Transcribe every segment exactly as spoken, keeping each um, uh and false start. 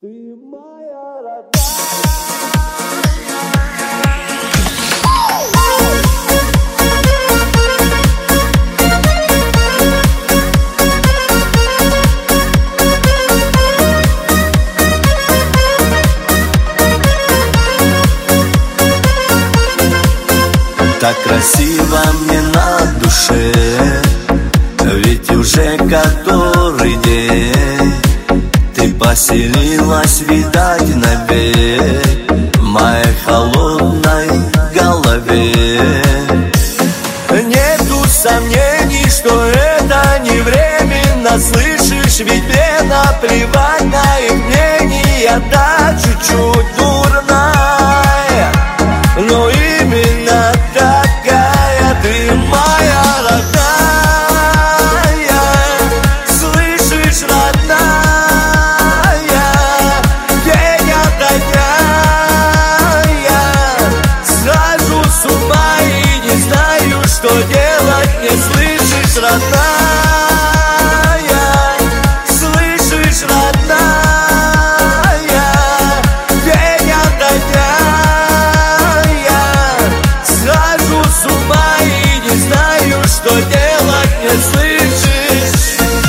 Ты моя родная. Так красиво мне на душе, ведь уже который день ты поселилась, видать, навек в моей холодной голове. Нету сомнений, что это не временно, слышишь, ведь мне наплевать на их мнение. Да, чуть-чуть дурная, но именно такая ты моя родная. Слышишь, родная, день ото дня я схожу с ума и не знаю, что делать. Не слышишь, родная, слышишь, родная, день ото дня я схожу с ума и не знаю, что делать. Не слышишь?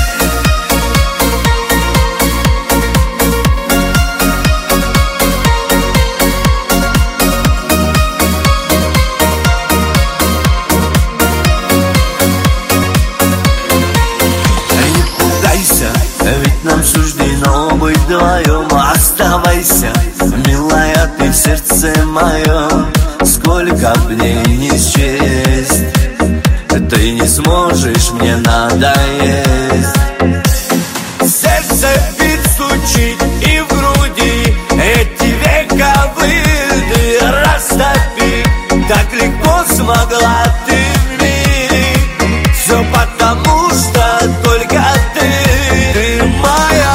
Не пугайся, ведь нам суждено быть вдвоем. Оставайся, милая, ты в сердце моем. Сколько б дней не счесть, ты не сможешь мне надоесть. Сердце бит, стучит и в груди эти вековые растопи. Так легко смогла ты в мире, все потому что только ты. Ты моя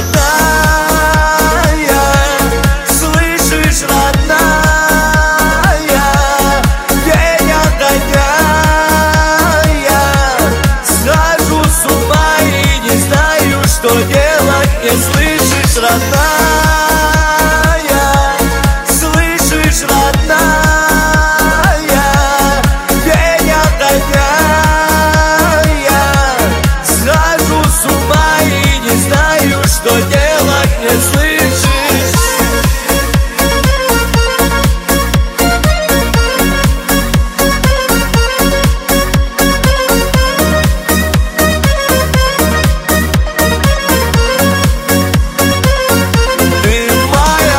родная, слышишь, родная, день ото дня я схожу с ума и не знаю, что делать. Не слышишь, родная, слышишь, родная, день ото дня я схожу с ума и не знаю, что делать. Не слышишь? Ты моя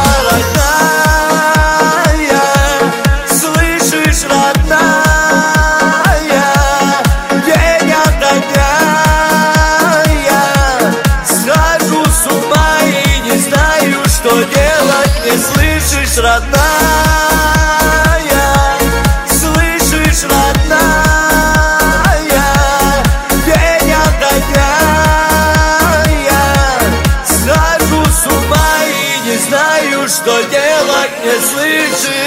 родная, слышишь, родная, день ото дня я схожу с ума и не знаю, что делать. Не слышишь, родная, слышишь, родная, день ото дня я схожу с ума и не знаю, что делать. Не слышишь?